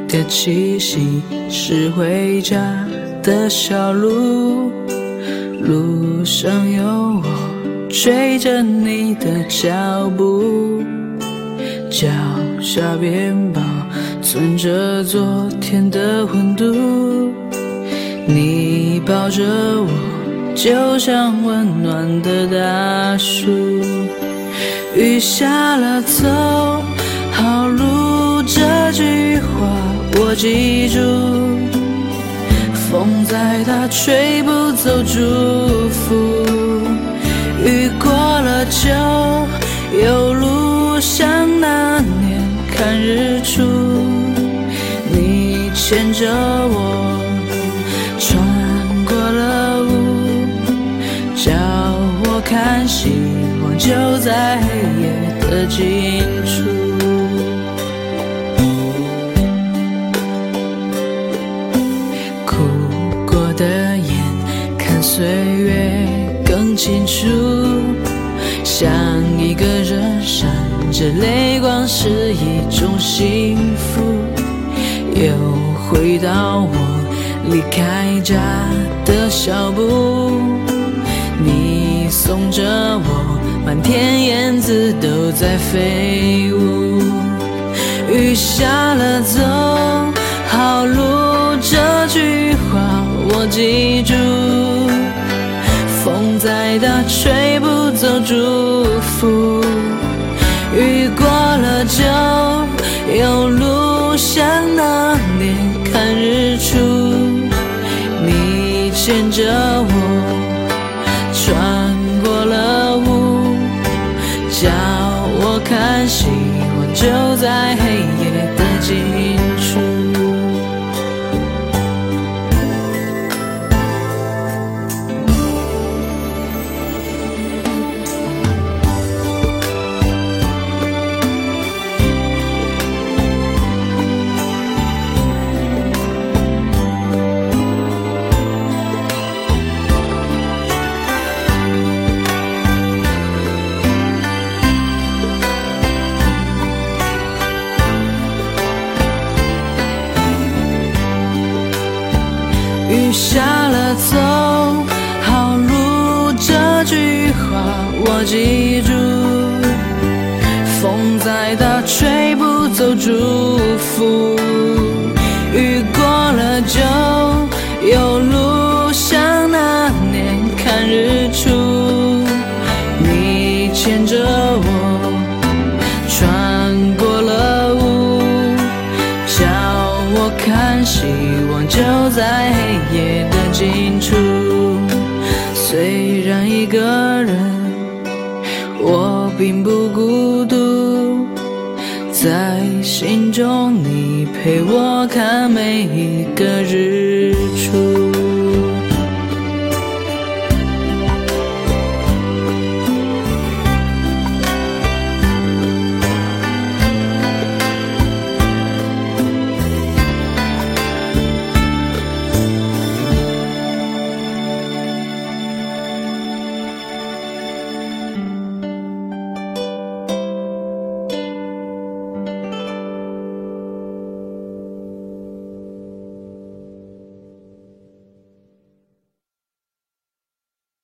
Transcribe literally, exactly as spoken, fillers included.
的气息，是回家的小路，路上有我追着你的脚步，脚下边保存着昨天的温度，你抱着我就像温暖的大树。雨下了走好路，这句话我记住，风再大吹不走祝福，雨过了就有路，像那年看日出，你牵着我穿过了雾，叫我看希望就在黑夜的尽处。哭过的眼看岁月更清楚，像一个人闪着泪光是一种幸福，又回到我离开家的小步，你送着我，满天燕子都在飞舞。雨下了走好路，这句话我记住，风再大吹不走祝福，雨过了就有路，像那年看日出，你牵着我穿过了雾，叫我看希望就在黑夜的尽处。雨下了走好路，这句话我记住，风再大吹不走祝福，雨过了就有路，像那年看日出，你牵着我穿过了雾，叫我看希望就在黑夜的尽处。虽然一个人我并不孤独，在心中你陪我看每一个日